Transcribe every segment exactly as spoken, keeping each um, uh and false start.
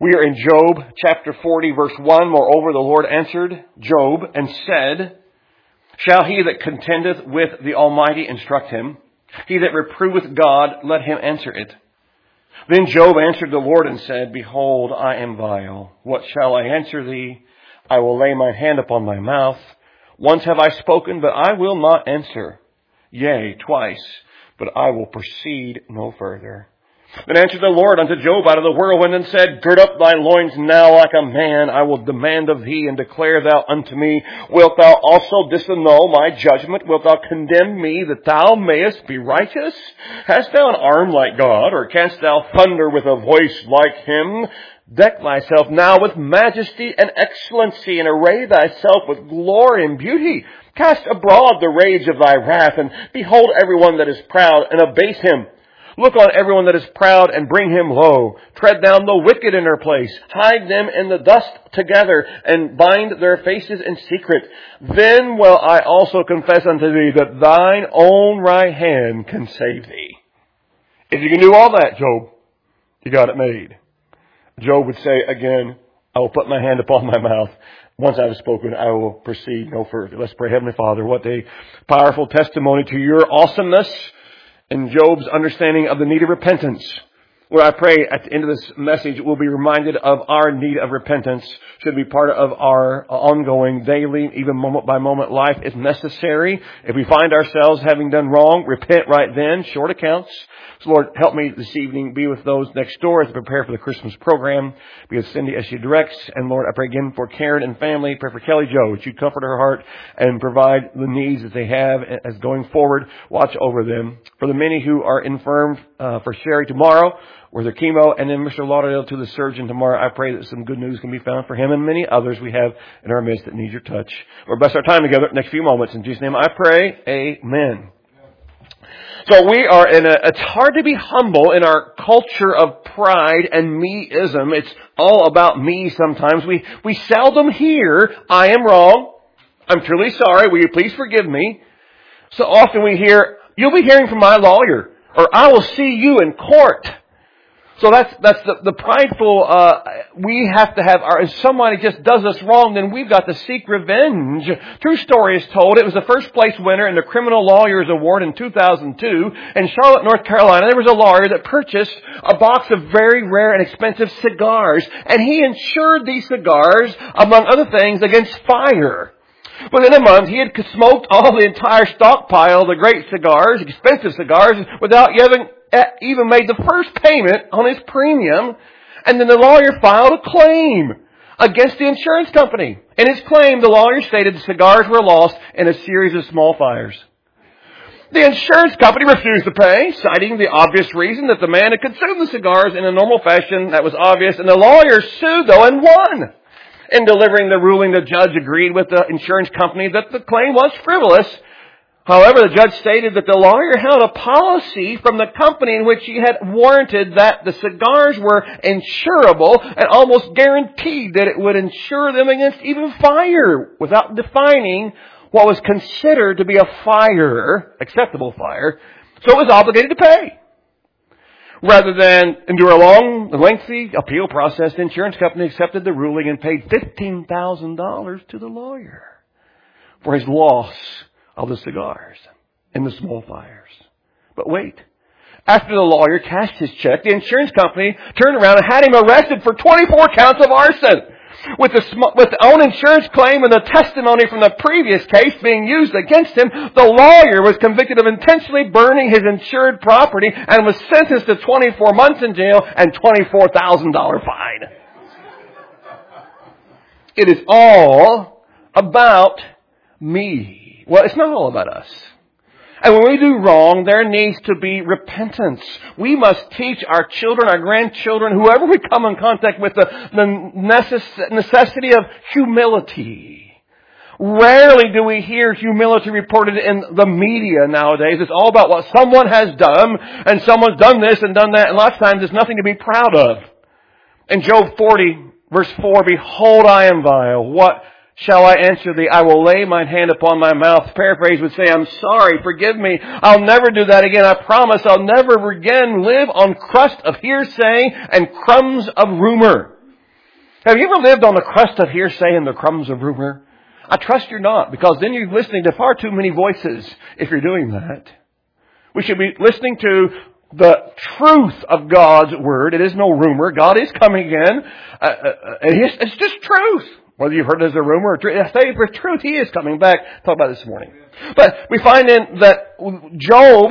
We are in Job chapter forty, verse one. Moreover, the Lord answered Job and said, Shall he that contendeth with the Almighty instruct him? He that reproveth God, let him answer it. Then Job answered the Lord and said, Behold, I am vile. What shall I answer thee? I will lay my hand upon my mouth. Once have I spoken, but I will not answer. Yea, twice, but I will proceed no further. Then answered the Lord unto Job out of the whirlwind and said, Gird up thy loins now like a man. I will demand of thee, and declare thou unto me. Wilt thou also disannul my judgment? Wilt thou condemn me that thou mayest be righteous? Hast thou an arm like God, or canst thou thunder with a voice like him? Deck thyself now with majesty and excellency, and array thyself with glory and beauty. Cast abroad the rage of thy wrath, and behold everyone that is proud, and abase him. Look on everyone that is proud and bring him low. Tread down the wicked in their place. Hide them in the dust together and bind their faces in secret. Then will I also confess unto thee that thine own right hand can save thee. If you can do all that, Job, you got it made. Job would say again, I will put my hand upon my mouth. Once I have spoken, I will proceed no further. Let's pray. Heavenly Father, what a powerful testimony to your awesomeness and Job's understanding of the need of repentance. Lord, I pray at the end of this message we'll be reminded of our need of repentance. Should be part of our ongoing, daily, even moment by moment life if necessary. If we find ourselves having done wrong, repent right then. Short accounts. So Lord, help me this evening. Be with those next door as they prepare for the Christmas program. Be with Cindy as she directs. And Lord, I pray again for Karen and family. Pray for Kelly Jo, that you comfort her heart and provide the needs that they have as going forward. Watch over them. For the many who are infirm, uh, for Sherry tomorrow, or their chemo, and then Mister Lauderdale to the surgeon tomorrow. I pray that some good news can be found for him and many others we have in our midst that need your touch. Lord, bless our time together next few moments. In Jesus' name I pray. Amen. So we are in a, it's hard to be humble in our culture of pride and me-ism. It's all about me sometimes. We, we seldom hear, I am wrong. I'm truly sorry. Will you please forgive me? So often we hear, you'll be hearing from my lawyer, or I will see you in court. So that's, that's the, the prideful, uh, we have to have our, if somebody just does us wrong, then we've got to seek revenge. True story is told. It was the first place winner in the Criminal Lawyers Award in two thousand two. In Charlotte, North Carolina, there was a lawyer that purchased a box of very rare and expensive cigars, and he insured these cigars, among other things, against fire. Within a month, he had smoked all the entire stockpile of the great cigars, expensive cigars, without having even made the first payment on his premium. And then the lawyer filed a claim against the insurance company. In his claim, the lawyer stated the cigars were lost in a series of small fires. The insurance company refused to pay, citing the obvious reason that the man had consumed the cigars in a normal fashion. That was obvious. And the lawyer sued, though, and won. In delivering the ruling, the judge agreed with the insurance company that the claim was frivolous. However, the judge stated that the lawyer held a policy from the company in which he had warranted that the cigars were insurable and almost guaranteed that it would insure them against even fire, without defining what was considered to be a fire, acceptable fire. So it was obligated to pay. Rather than endure a long, lengthy appeal process, the insurance company accepted the ruling and paid fifteen thousand dollars to the lawyer for his loss of the cigars in the small fires. But wait. After the lawyer cashed his check, the insurance company turned around and had him arrested for twenty-four counts of arson. With the, with the own insurance claim and the testimony from the previous case being used against him, the lawyer was convicted of intentionally burning his insured property and was sentenced to twenty-four months in jail and twenty-four thousand dollars fine. It is all about me. Well, it's not all about us. And when we do wrong, there needs to be repentance. We must teach our children, our grandchildren, whoever we come in contact with, the, the necessity of humility. Rarely do we hear humility reported in the media nowadays. It's all about what someone has done, and someone's done this and done that, and lots of times there's nothing to be proud of. In Job forty, verse four, Behold, I am vile. What shall I answer thee? I will lay mine hand upon my mouth. Paraphrase would say, I'm sorry, forgive me. I'll never do that again. I promise I'll never again live on crust of hearsay and crumbs of rumor. Have you ever lived on the crust of hearsay and the crumbs of rumor? I trust you're not, because then you're listening to far too many voices if you're doing that. We should be listening to the truth of God's Word. It is no rumor. God is coming again. Uh, uh, it's, it's just truth. Whether you've heard it as a rumor or truth, I say for truth, He is coming back. Talk about it this morning. But we find in that Job,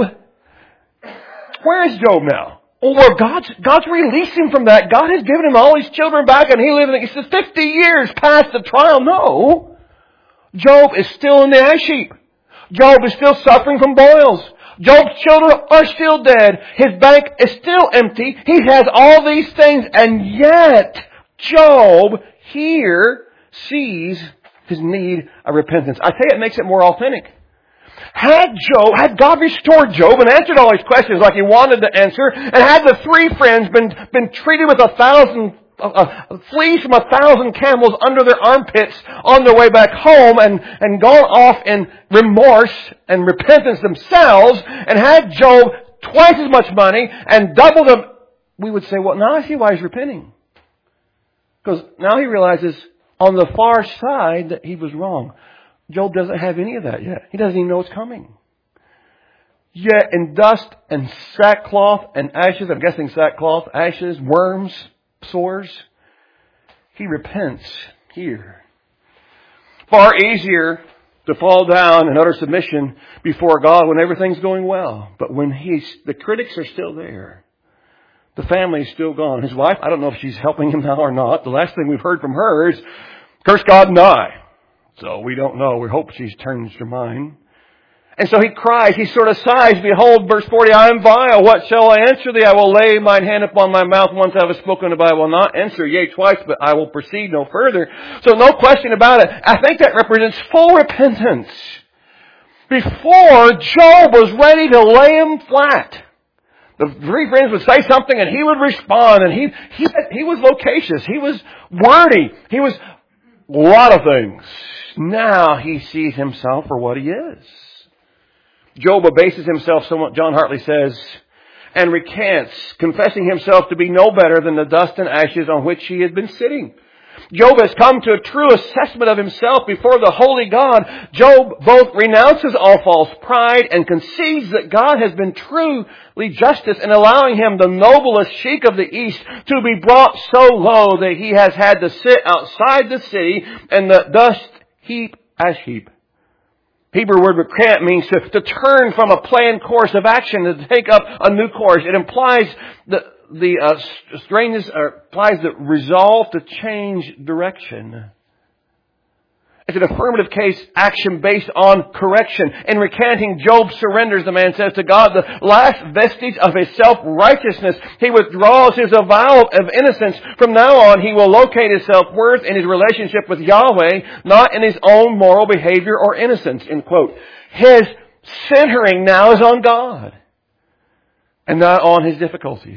where is Job now? Well, God's, God's released him from that. God has given him all his children back, and he lived in, he says, fifty years past the trial. No. Job is still in the ash heap. Job is still suffering from boils. Job's children are still dead. His bank is still empty. He has all these things, and yet Job here sees his need of repentance. I tell you, it makes it more authentic. Had Job, had God restored Job and answered all his questions like He wanted to answer, and had the three friends been been treated with a thousand uh, fleas from a thousand camels under their armpits on their way back home, and and gone off in remorse and repentance themselves, and had Job twice as much money and double them, we would say, well, now I see why he's repenting, because now he realizes on the far side that he was wrong. Job doesn't have any of that yet. He doesn't even know it's coming. Yet in dust and sackcloth and ashes, I'm guessing sackcloth, ashes, worms, sores, he repents here. Far easier to fall down in utter submission before God when everything's going well. But when he's, the critics are still there. The family's still gone. His wife, I don't know if she's helping him now or not. The last thing we've heard from her is, curse God and die. So we don't know. We hope she's changed her mind. And so he cries. He sort of sighs. Behold, verse forty, I am vile. What shall I answer thee? I will lay mine hand upon my mouth. Once I have spoken, but I will not answer. Yea, twice, but I will proceed no further. So no question about it. I think that represents full repentance. Before, Job was ready to lay him flat. The three friends would say something and he would respond. And he, he, he was loquacious. He was wordy. He was a lot of things. Now he sees himself for what he is. Job abases himself somewhat, John Hartley says, and recants, confessing himself to be no better than the dust and ashes on which he had been sitting. Job has come to a true assessment of himself before the holy God. Job both renounces all false pride and concedes that God has been truly justice in allowing him, the noblest sheik of the East, to be brought so low that he has had to sit outside the city in the dust heap, ash heap. Hebrew word recant means to, to turn from a planned course of action to take up a new course. It implies the, the uh, strangeness, or implies the resolve to change direction. It's an affirmative case action based on correction. In recanting, Job surrenders, the man says, to God the last vestige of his self-righteousness. He withdraws his avowal of innocence. From now on, he will locate his self-worth in his relationship with Yahweh, not in his own moral behavior or innocence, end quote. His centering now is on God and not on his difficulties.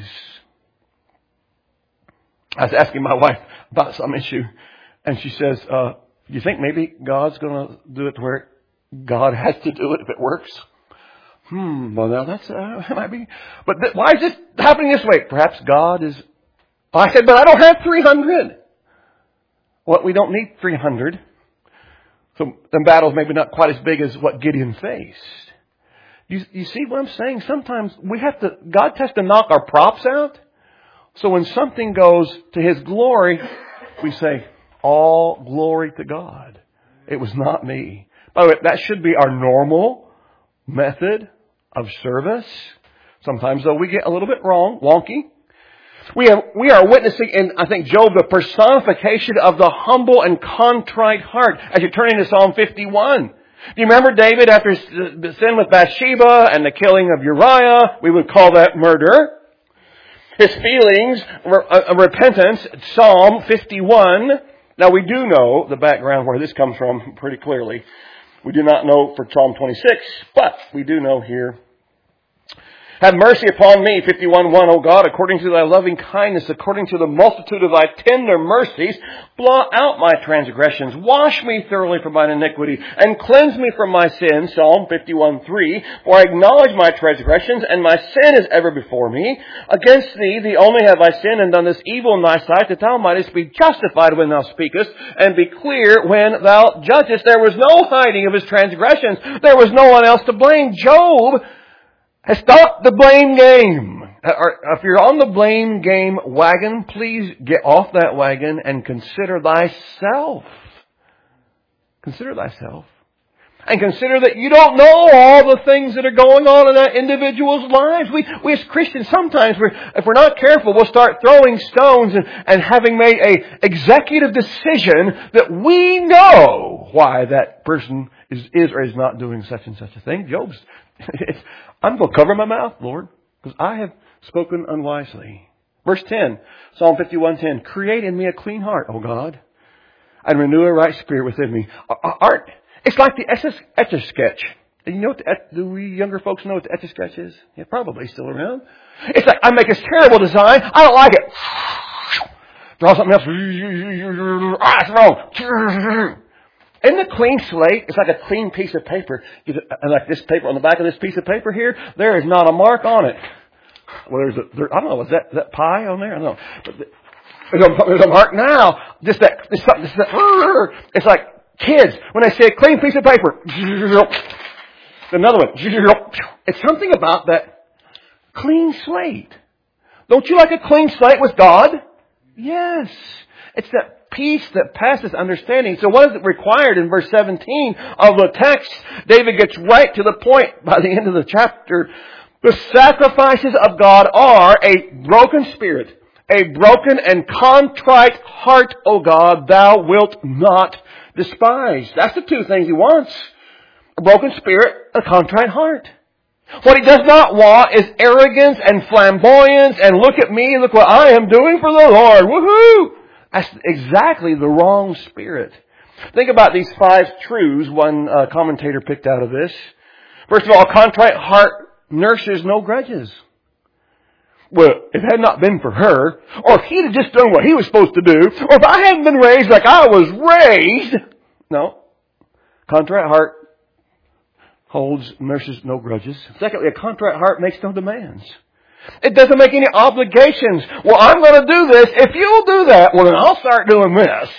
I was asking my wife about some issue, and she says, uh, you think maybe God's going to do it to where God has to do it if it works? Hmm, well, now that's, uh, that might be. But th- why is this happening this way? Perhaps God is. I said, but I don't have three hundred. Well, we don't need three hundred. So the battle's maybe not quite as big as what Gideon faced. You, you see what I'm saying? Sometimes we have to, God has to knock our props out. So when something goes to His glory, we say, all glory to God. It was not me. By the way, that should be our normal method of service. Sometimes, though, we get a little bit wrong, wonky. We have, we are witnessing in, I think, Job, the personification of the humble and contrite heart. As you turn into Psalm fifty-one. Do you remember David after the sin with Bathsheba and the killing of Uriah? We would call that murder. His feelings, a repentance, Psalm fifty-one. Now, we do know the background where this comes from pretty clearly. We do not know for Psalm twenty-six, but we do know here. Have mercy upon me, fifty-one one, O God, according to thy loving kindness, according to the multitude of thy tender mercies, blot out my transgressions, wash me thoroughly from mine iniquity, and cleanse me from my sin, Psalm fifty-one three, for I acknowledge my transgressions, and my sin is ever before me. Against thee, thee only have I sinned, and done this evil in thy sight, that thou mightest be justified when thou speakest, and be clear when thou judgest. There was no hiding of his transgressions. There was no one else to blame. Job has stopped the blame game. If you're on the blame game wagon, please get off that wagon and consider thyself. Consider thyself. And consider that you don't know all the things that are going on in that individual's lives. We, we as Christians, sometimes, we're, if we're not careful, we'll start throwing stones and, and having made a executive decision that we know why that person is, is or is not doing such and such a thing. Job's, I'm going to cover my mouth, Lord, because I have spoken unwisely. Verse ten, Psalm fifty-one ten, create in me a clean heart, O God, and renew a right spirit within me. Art, it's like the Etch-a-Sketch. And you know what the, do we younger folks know what the Etch-a-Sketch is? Yeah, probably still around. It's like, I make this terrible design, I don't like it. Draw something else. Ah, it's wrong. In the clean slate, it's like a clean piece of paper. And like this paper, on the back of this piece of paper here, there is not a mark on it. Well, there's a, there, I don't know, is that, is that pie on there? I don't know. But there's a, there's a mark now. Just that, this, this, that, it's like kids, when they say a clean piece of paper. Another one. It's something about that clean slate. Don't you like a clean slate with God? Yes. It's that peace that passes understanding. So what is it required in verse seventeen of the text? David gets right to the point by the end of the chapter. The sacrifices of God are a broken spirit, a broken and contrite heart, O God, thou wilt not despise. That's the two things he wants. A broken spirit, a contrite heart. What he does not want is arrogance and flamboyance and look at me, look what I am doing for the Lord. Woohoo! That's exactly the wrong spirit. Think about these five truths one uh, commentator picked out of this. First of all, a contrite heart nurses no grudges. Well, if it had not been for her, or if he'd have just done what he was supposed to do, or if I hadn't been raised like I was raised. No. Contrite heart holds, nurses no grudges. Secondly, a contrite heart makes no demands. It doesn't make any obligations. Well, I'm going to do this. If you'll do that, well, then I'll start doing this.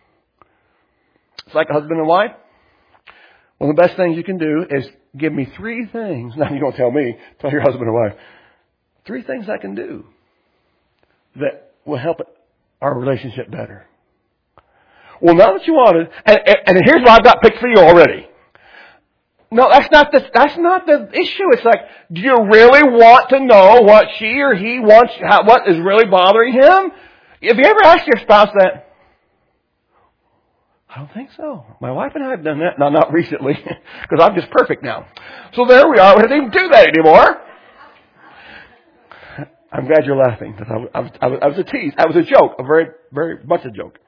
It's like a husband and wife. One of the best things you can do is give me three things. Now, you don't tell me. Tell your husband or wife. Three things I can do that will help our relationship better. Well, now that you want it, and, and, and here's what I've got picked for you already. No, that's not the, that's not the issue. It's like, do you really want to know what she or he wants, how, what is really bothering him? Have you ever asked your spouse that? I don't think so. My wife and I have done that. No, not recently, because I'm just perfect now. So there we are. We don't even do that anymore. I'm glad you're laughing, because I, I, was, I, was, I was a tease. I was a joke, a very, very much a joke.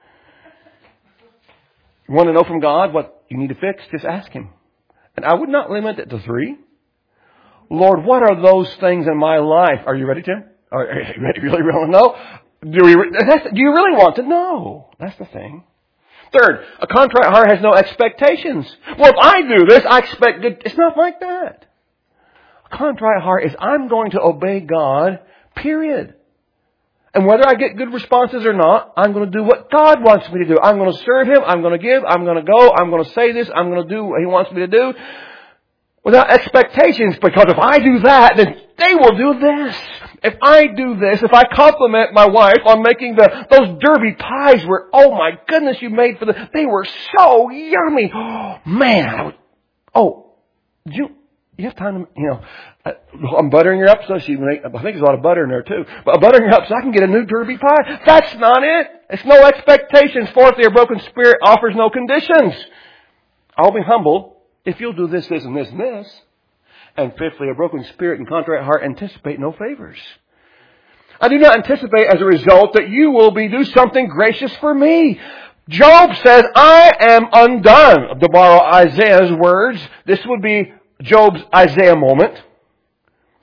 You want to know from God what you need to fix? Just ask Him. And I would not limit it to three. Lord, what are those things in my life? Are you ready, Tim? Are you ready, really want to know? Do, we, that's, do you really want to know? That's the thing. Third, a contrite heart has no expectations. Well, if I do this, I expect good. It's not like that. A contrite heart is, I'm going to obey God, period. And whether I get good responses or not, I'm going to do what God wants me to do. I'm going to serve Him. I'm going to give. I'm going to go. I'm going to say this. I'm going to do what He wants me to do without expectations. Because if I do that, then they will do this. If I do this, if I compliment my wife on making the those derby pies were, oh my goodness, you made for the, they were so yummy. Oh, man. I was, oh, did you... You have time to, you know, I'm buttering her up so she make, I think there's a lot of butter in there too. But I'm buttering her up so I can get a new derby pie. That's not it. It's no expectations. Fourthly, a broken spirit offers no conditions. I'll be humble if you'll do this, this, and this, and this. And fifthly, a broken spirit and contrite heart anticipate no favors. I do not anticipate as a result that you will be do something gracious for me. Job says, I am undone. To borrow Isaiah's words, this would be Job's Isaiah moment.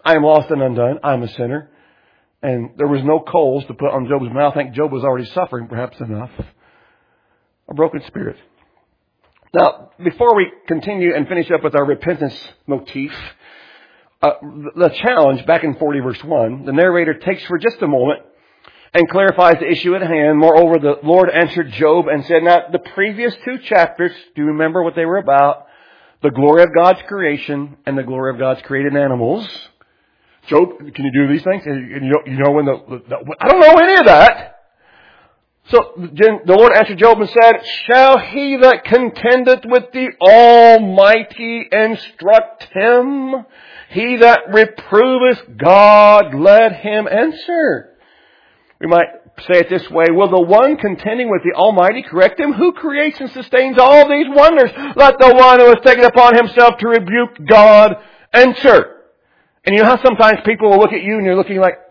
I am lost and undone. I am a sinner. And there was no coals to put on Job's mouth. I think Job was already suffering perhaps enough. A broken spirit. Now, before we continue and finish up with our repentance motif, uh, the challenge back in forty verse one, the narrator takes for just a moment and clarifies the issue at hand. Moreover, the Lord answered Job and said, now, the previous two chapters, do you remember what they were about? The glory of God's creation and the glory of God's created animals. Job, can you do these things? And you know, you know when the, the, I don't know any of that. So the Lord answered Job and said, shall he that contendeth with the Almighty instruct him? He that reproveth God, let him answer. We might say it this way, will the one contending with the Almighty correct him? Who creates and sustains all these wonders? Let the one who has taken upon himself to rebuke God answer. And you know how sometimes people will look at you and you're looking like,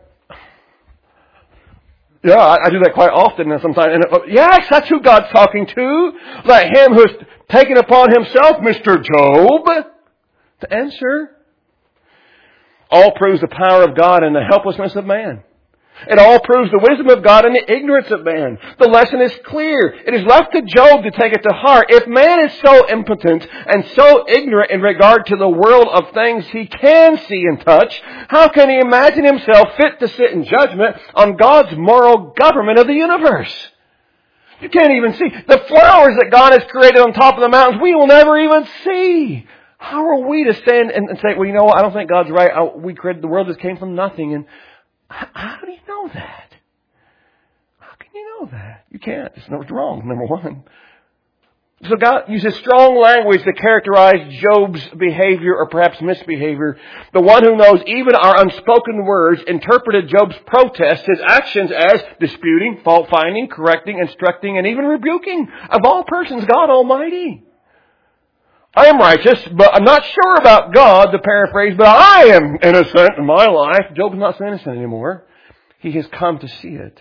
yeah, I, I do that quite often and sometimes. And, uh, yes, that's who God's talking to. Let him who's taken upon himself, Mister Job, to answer. All proves the power of God and the helplessness of man. It all proves the wisdom of God and the ignorance of man. The lesson is clear. It is left to Job to take it to heart. If man is so impotent and so ignorant in regard to the world of things he can see and touch, how can he imagine himself fit to sit in judgment on God's moral government of the universe? You can't even see. The flowers that God has created on top of the mountains, we will never even see. How are we to stand and say, well, you know what, I don't think God's right. We created the world that came from nothing. And how do you know that? How can you know that? You can't. It's wrong, number one. So God uses strong language to characterize Job's behavior or perhaps misbehavior. The one who knows even our unspoken words interpreted Job's protest, his actions as disputing, fault-finding, correcting, instructing, and even rebuking. Of all persons, God Almighty. I am righteous, but I'm not sure about God, to paraphrase, but I am innocent in my life. Job's not so innocent anymore. He has come to see it.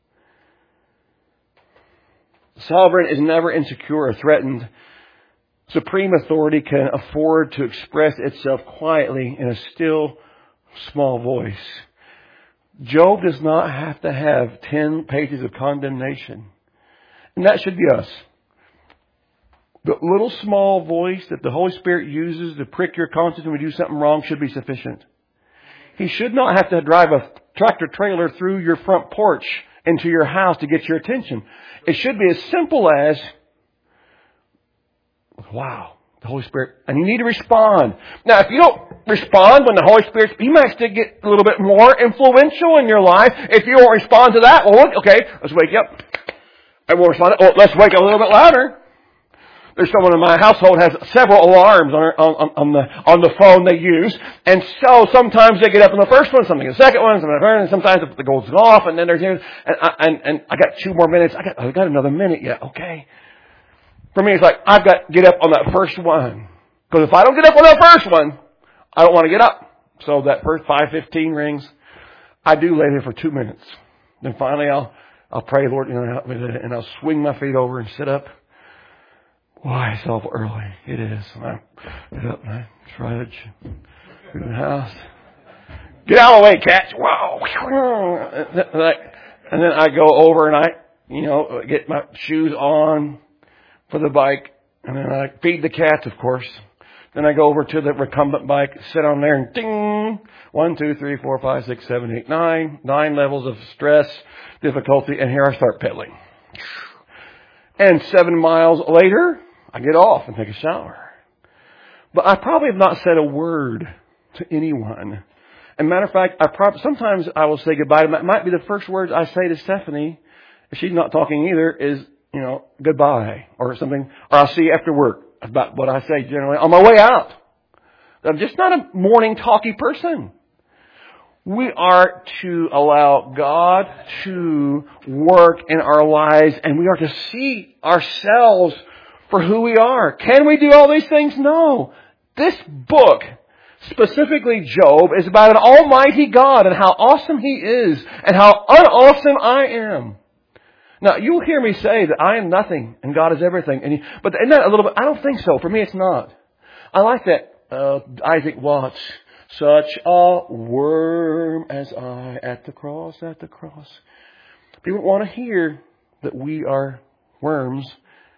The sovereign is never insecure or threatened. Supreme authority can afford to express itself quietly in a still, small voice. Job does not have to have ten pages of condemnation. And that should be us. The little small voice that the Holy Spirit uses to prick your conscience when we do something wrong should be sufficient. He should not have to drive a tractor trailer through your front porch into your house to get your attention. It should be as simple as, wow, the Holy Spirit, and you need to respond. Now, if you don't respond when the Holy Spirit, you might still get a little bit more influential in your life. If you won't respond to that, well, okay, let's wake you up. I won't respond. Oh, let's wake up a little bit louder. There's someone in my household has several alarms on, on, on the on the phone they use, and so sometimes they get up on the first one, something the second one, something the third, and sometimes it goes off, and then there's and I, and and I got two more minutes. I got I got another minute yet. Okay. For me, it's like I've got to get up on that first one, because if I don't get up on that first one, I don't want to get up. So that first five fifteen rings, I do lay there for two minutes. Then finally, I'll I'll pray, Lord, you know, help me, and I'll swing my feet over and sit up. Why, it's awful early. It is. I get up and I trudge through the house. Get out of the way, cats. Wow. And then I go over and I, you know, get my shoes on for the bike. And then I feed the cats, of course. Then I go over to the recumbent bike, sit on there and ding. One, two, three, four, five, six, seven, eight, nine. Nine levels of stress, difficulty. And here I start pedaling. And seven miles later, I get off and take a shower. But I probably have not said a word to anyone. As a matter of fact, I probably, sometimes I will say goodbye to them. It might be the first words I say to Stephanie, if she's not talking either, is, you know, goodbye or something. Or I'll see you after work. About what I say generally on my way out. I'm just not a morning talky person. We are to allow God to work in our lives, and we are to see ourselves for who we are. Can we do all these things? No. This book, specifically Job, is about an almighty God and how awesome He is and how unawesome I am. Now, you'll hear me say that I am nothing and God is everything. And he, but isn't that a little bit? I don't think so. For me, it's not. I like that uh, Isaac Watts Such a worm as I at the cross, at the cross. People want to hear that we are worms.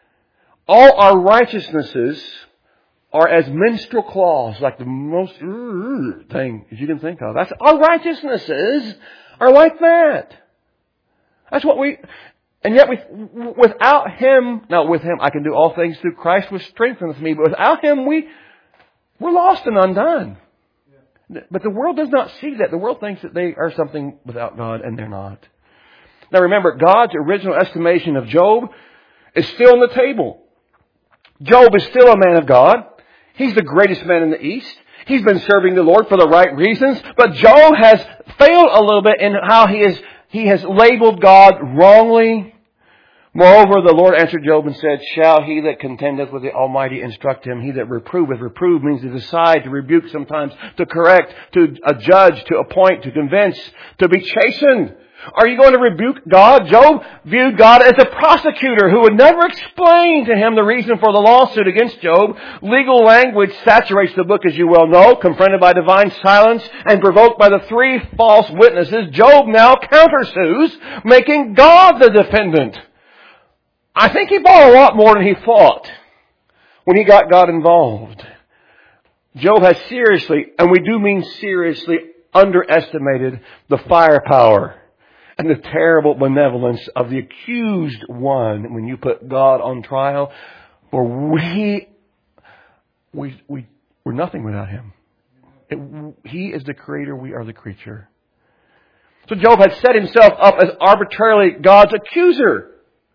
All our righteousnesses are as menstrual claws, like the most uh, thing you can think of. That's our righteousnesses are like that. That's what we, and yet we, without Him, now with Him I can do all things through Christ which strengthens me, but without Him we, we're lost and undone. But the world does not see that. The world thinks that they are something without God, and they're not. Now remember, God's original estimation of Job is still on the table. Job is still a man of God. He's the greatest man in the East. He's been serving the Lord for the right reasons. But Job has failed a little bit in how he is, he has labeled God wrongly. Moreover, the Lord answered Job and said, shall he that contendeth with the Almighty instruct him? He that reproveth, reprove means to decide, to rebuke sometimes, to correct, to uh, judge, to appoint, to convince, to be chastened. Are you going to rebuke God? Job viewed God as a prosecutor who would never explain to him the reason for the lawsuit against Job. Legal language saturates the book, as you well know. Confronted by divine silence and provoked by the three false witnesses, Job now countersues, making God the defendant. I think he bought a lot more than he thought when he got God involved. Job has seriously, and we do mean seriously, underestimated the firepower and the terrible benevolence of the accused one when you put God on trial. For we, we, we, we're nothing without Him. It, he is the creator, we are the creature. So Job had set himself up as arbitrarily God's accuser.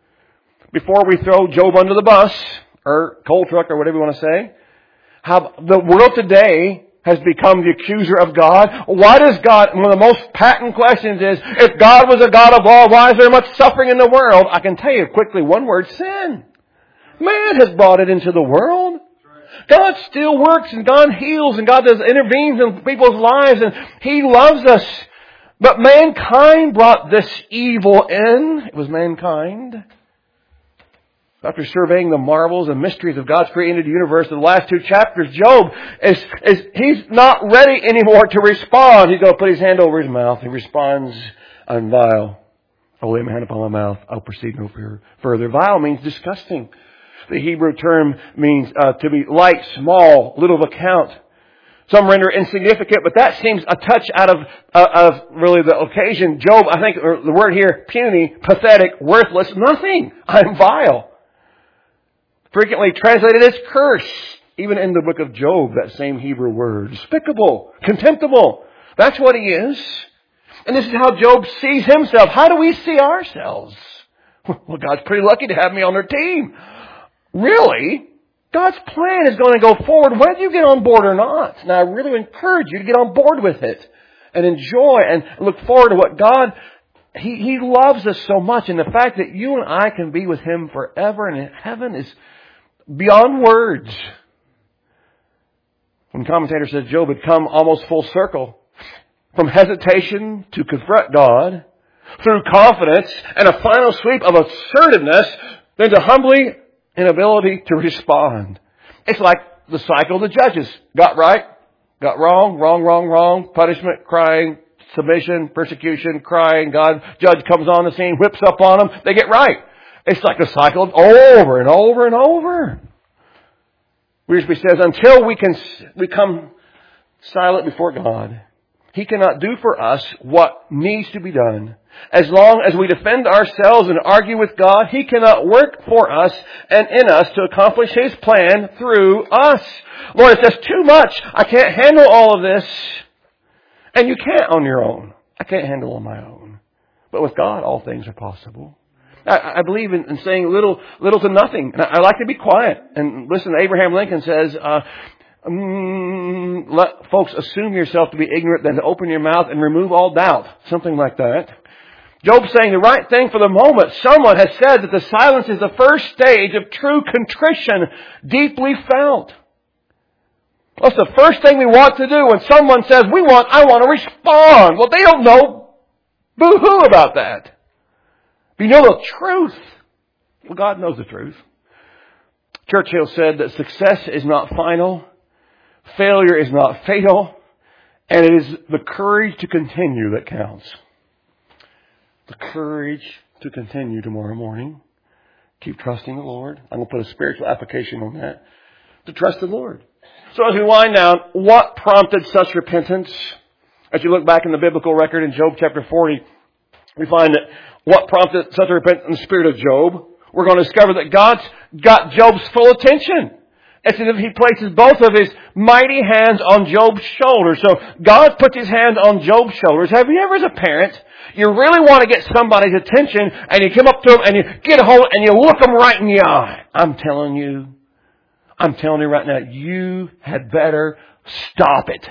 Before we throw Job under the bus, or coal truck, or whatever you want to say, how the world today has become the accuser of God. Why does God, one of the most patent questions is, if God was a God of law, why is there much suffering in the world? I can tell you quickly, one word, sin. Man has brought it into the world. God still works, and God heals, and God does intervenes in people's lives, and He loves us. But mankind brought this evil in. It was mankind. After surveying the marvels and mysteries of God's created universe in the last two chapters, Job is, is he's not ready anymore to respond. He's going to put his hand over his mouth. He responds, I'm vile. I'll lay my hand upon my mouth. I'll proceed no further. Vile means disgusting. The Hebrew term means uh, to be light, small, little of account. Some render insignificant, but that seems a touch out of uh, of really the occasion. Job, I think or the word here, puny, pathetic, worthless, nothing. I'm vile. Frequently translated as curse. Even in the book of Job, that same Hebrew word. Despicable. Contemptible. That's what he is. And this is how Job sees himself. How do we see ourselves? Well, God's pretty lucky to have me on their team. Really? God's plan is going to go forward whether you get on board or not. And I really encourage you to get on board with it. And enjoy and look forward to what God... He, he loves us so much. And the fact that you and I can be with Him forever and in heaven is beyond words. One commentator says Job had come almost full circle. From hesitation to confront God, through confidence and a final sweep of assertiveness, then to humbly inability to respond. It's like the cycle of the judges. Got right, got wrong, wrong, wrong, wrong, punishment, crying, submission, persecution, crying, God, judge comes on the scene, whips up on them, they get right. It's like a cycle of over and over and over. Wiersbe says, until we can become silent before God, He cannot do for us what needs to be done. As long as we defend ourselves and argue with God, He cannot work for us and in us to accomplish His plan through us. Lord, it's just too much. I can't handle all of this. And you can't on your own. I can't handle on my own. But with God, all things are possible. I, I believe in, in saying little, little to nothing. And I, I like to be quiet. And listen, Abraham Lincoln says, uh, mm, let folks assume yourself to be ignorant, then to open your mouth and remove all doubt. Something like that. Job's saying the right thing for the moment. Someone has said that the silence is the first stage of true contrition, deeply felt. What's the first thing we want to do when someone says, we want, I want to respond? Well, they don't know boo-hoo about that. But you know the truth. Well, God knows the truth. Churchill said that success is not final. Failure is not fatal. And it is the courage to continue that counts. The courage to continue tomorrow morning. Keep trusting the Lord. I'm going to put a spiritual application on that. To trust the Lord. So as we wind down, what prompted such repentance? As you look back in the biblical record in Job chapter forty, we find that what prompted such repentance in the spirit of Job, we're going to discover that God's got Job's full attention. It's as if He places both of His mighty hands on Job's shoulders. So God puts His hand on Job's shoulders. Have you ever, as a parent, you really want to get somebody's attention and you come up to them and you get a hold and you look them right in the eye? I'm telling you, I'm telling you right now, you had better stop it.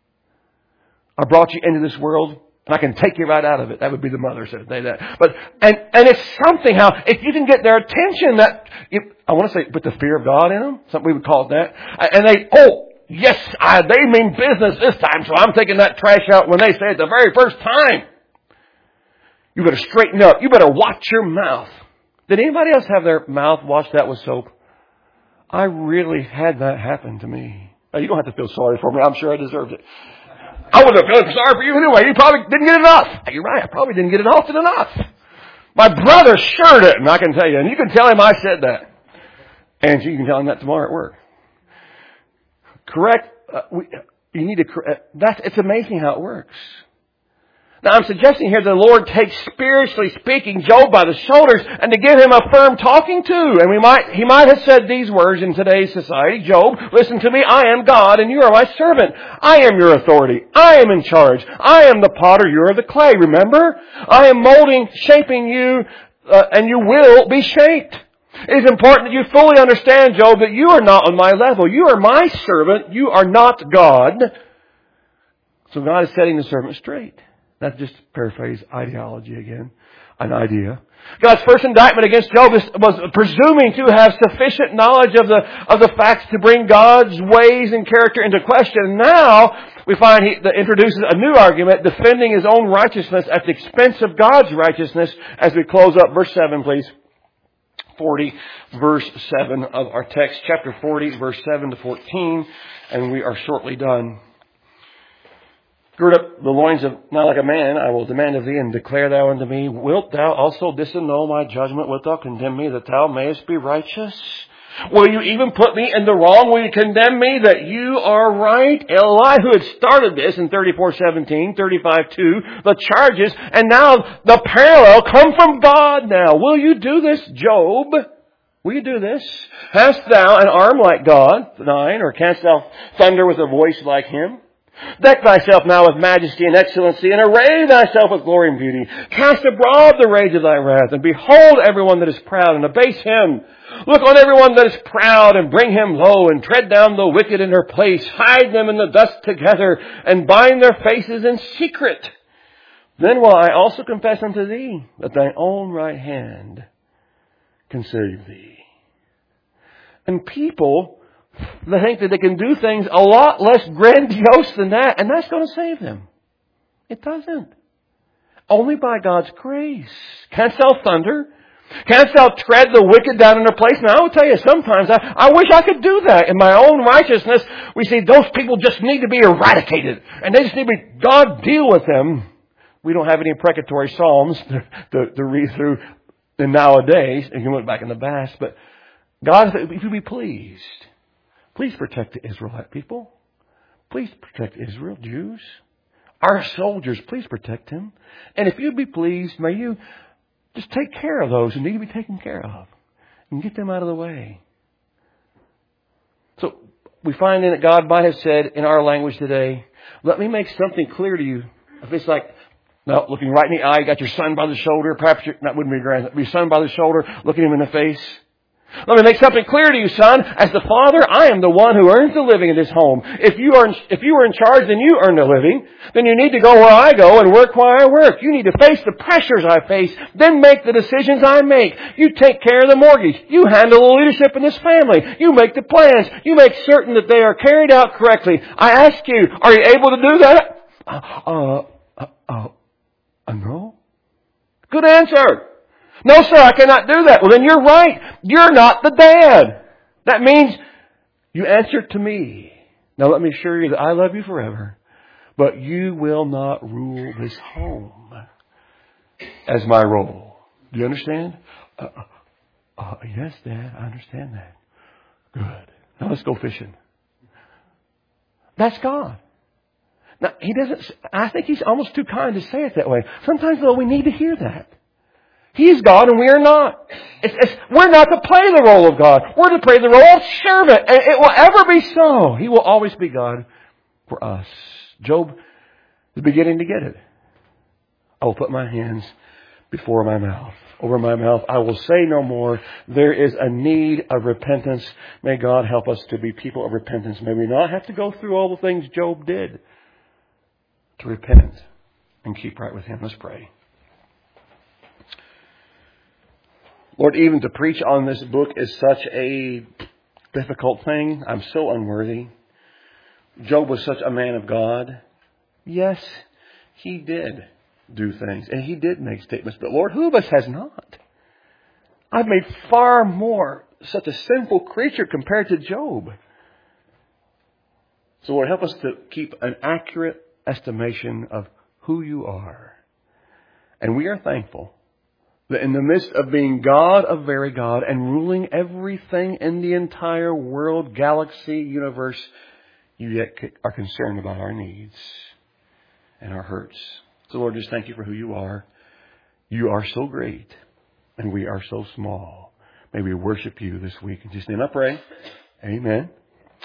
I brought you into this world and I can take you right out of it. That would be the mother said say that. But and and it's something how if you can get their attention that if, I want to say put the fear of God in them, something we would call it that, and they oh yes I, they mean business this time, so I'm taking that trash out when they say it the very first time. You better straighten up. You better watch your mouth. Did anybody else have their mouth washed out with soap? I really had that happen to me. Now, you don't have to feel sorry for me. I'm sure I deserved it. I wasn't feeling sorry for you anyway. You probably didn't get enough. You're right. I probably didn't get it often enough. My brother sure didn't, I can tell you. And you can tell him I said that. And you can tell him that tomorrow at work. Correct. Uh, we, you need to. Uh, that's. It's amazing how it works. Now, I'm suggesting here the Lord takes, spiritually speaking, Job by the shoulders and to give him a firm talking to. And we might, he might have said these words in today's society. Job, listen to me. I am God and you are my servant. I am your authority. I am in charge. I am the potter. You are the clay. Remember? I am molding, shaping you, uh, and you will be shaped. It is important that you fully understand, Job, that you are not on my level. You are my servant. You are not God. So God is setting the servant straight. That's just paraphrase ideology again, an idea. God's first indictment against Job was presuming to have sufficient knowledge of the of the facts to bring God's ways and character into question. Now we find he that introduces a new argument, defending his own righteousness at the expense of God's righteousness. As we close up, verse seven, please. forty, verse seven of our text, chapter forty, verse seven to fourteen, and we are shortly done. Gird up the loins of not like a man, I will demand of thee, and declare thou unto me, wilt thou also disannul my judgment? Wilt thou condemn me that thou mayest be righteous? Will you even put me in the wrong? Will you condemn me that you are right? Elihu had started this in thirty-four seventeen, thirty-five two, the charges, and now the parallel come from God now. Will you do this, Job? Will you do this? Hast thou an arm like God? Nine. Or canst thou thunder with a voice like him? Deck thyself now with majesty and excellency, and array thyself with glory and beauty. Cast abroad the rage of thy wrath, and behold everyone that is proud, and abase him. Look on everyone that is proud, and bring him low, and tread down the wicked in their place. Hide them in the dust together, and bind their faces in secret. Then will I also confess unto thee that thine own right hand can save thee. And people, they think that they can do things a lot less grandiose than that, and that's going to save them. It doesn't. Only by God's grace. Canst thou thunder? Canst thou tread the wicked down in their place? Now, I will tell you, sometimes I, I wish I could do that. In my own righteousness, we see those people just need to be eradicated, and they just need to be, God deal with them. We don't have any precatory psalms to, to, to read through in nowadays. You can look back in the past, but God, if you be pleased, please protect the Israelite people. Please protect Israel, Jews. Our soldiers, please protect them. And if you'd be pleased, may you just take care of those who need to be taken care of and get them out of the way. So we find in that God might have said in our language today, let me make something clear to you. If it's like, no, looking right in the eye, you got your son by the shoulder, perhaps your, that wouldn't be grand, your son by the shoulder, looking him in the face. Let me make something clear to you, son. As the father, I am the one who earns the living in this home. If you are, if you are in charge, then you earn the living. Then you need to go where I go and work where I work. You need to face the pressures I face. Then make the decisions I make. You take care of the mortgage. You handle the leadership in this family. You make the plans. You make certain that they are carried out correctly. I ask you, are you able to do that? Uh, uh, uh, uh, uh no. Good answer. No, sir, I cannot do that. Well, then you're right. You're not the dad. That means you answer to me. Now, let me assure you that I love you forever. but you will not rule this home as my role. Do you understand? Uh, uh, yes, Dad, I understand that. Good. Now let's go fishing. That's God. Now, He doesn't, I think He's almost too kind to say it that way. Sometimes, though, we need to hear that. He's God and we are not. It's, it's, we're not to play the role of God. We're to play the role of servant. And it will ever be so. He will always be God for us. Job is beginning to get it. I will put my hands before my mouth. Over my mouth, I will say no more. There is a need of repentance. May God help us to be people of repentance. May we not have to go through all the things Job did to repent and keep right with Him. Let's pray. Lord, even to preach on this book is such a difficult thing. I'm so unworthy. Job was such a man of God. Yes, he did do things, and he did make statements. But Lord, who of us has not? I've made far more such a sinful creature compared to Job. So Lord, help us to keep an accurate estimation of who you are. And we are thankful that in the midst of being God of very God and ruling everything in the entire world, galaxy, universe, you yet are concerned about our needs and our hurts. So Lord, just thank you for who you are. You are so great and we are so small. May we worship you this week. In Jesus' name I pray. Amen.